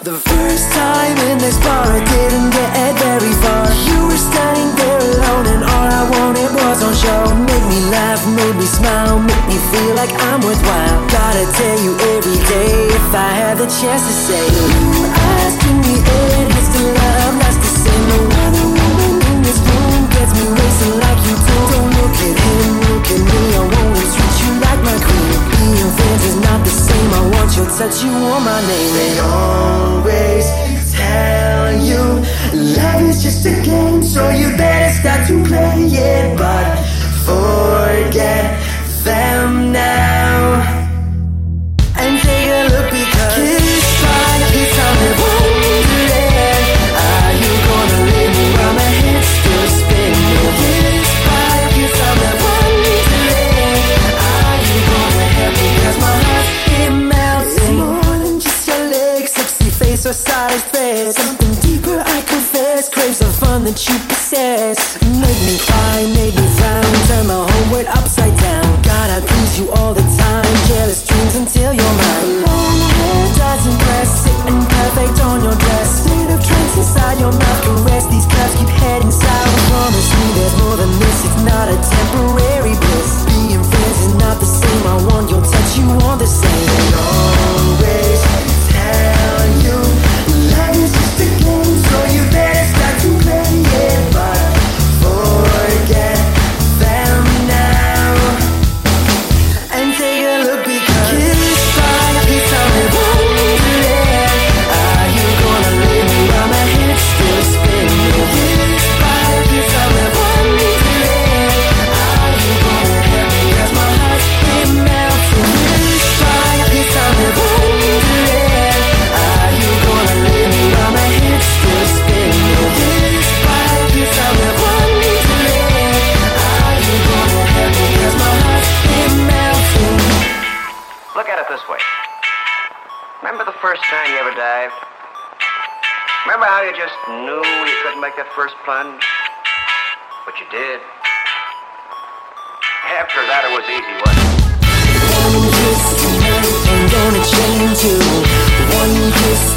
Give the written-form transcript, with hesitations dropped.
The first time in this bar I didn't get very far. You were standing there alone and all I wanted was on show. Make me laugh, made me smile, make me feel like I'm worthwhile. Gotta tell you every day if I had the chance to say, you asked in the end, it's the love that's the same. No other woman in this room gets me racing like you do. Don't look at him, look at me, I wanna treat you like my queen. Being friends is not the same, I want your touch, you want my name. They always tell you love is just a game, so you better start to play it. But forget them now and take a look, because kissed by a piece of the wonderland. Are you gonna leave me while my head's still spinning? Kissed by a piece of the wonderland. Are you gonna help me, 'cause my heart, it melts. It's more than just your legs, sexy face or solid thread. Something deeper, I confess, craves the fun that you possess. Make me cry, make me frown, turn my whole world upside down. Gotta please you all the time, jealous dreams until you're mine. Long hair does impress, sitting perfect on your dress. State of trance inside your mouth, caress. These curves keep heading south. Promise me there's more than this, it's not a temporary bliss. Being friends is not the same, I want your touch, you want the same. They always tell you love is just a game, so you better start to play it. But forget them now and take a look, because kissed by a piece of the wonderland. Are you gonna leave me while my head's still spinning? Kissed by a piece of the wonderland. Are you gonna help me, 'cause my heart, it melts. Kissed by a piece of the wonderland. Are you gonna leave me while my head's still spinning? Kissed by a piece of the wonderland. Are you gonna help me, 'cause my heart, it melts. Look at it this way. Remember the first time you ever dived? Remember how you just knew you couldn't make that first plunge? But you did. After that it was easy, wasn't it? One kiss tonight, I'm gonna change you. One kiss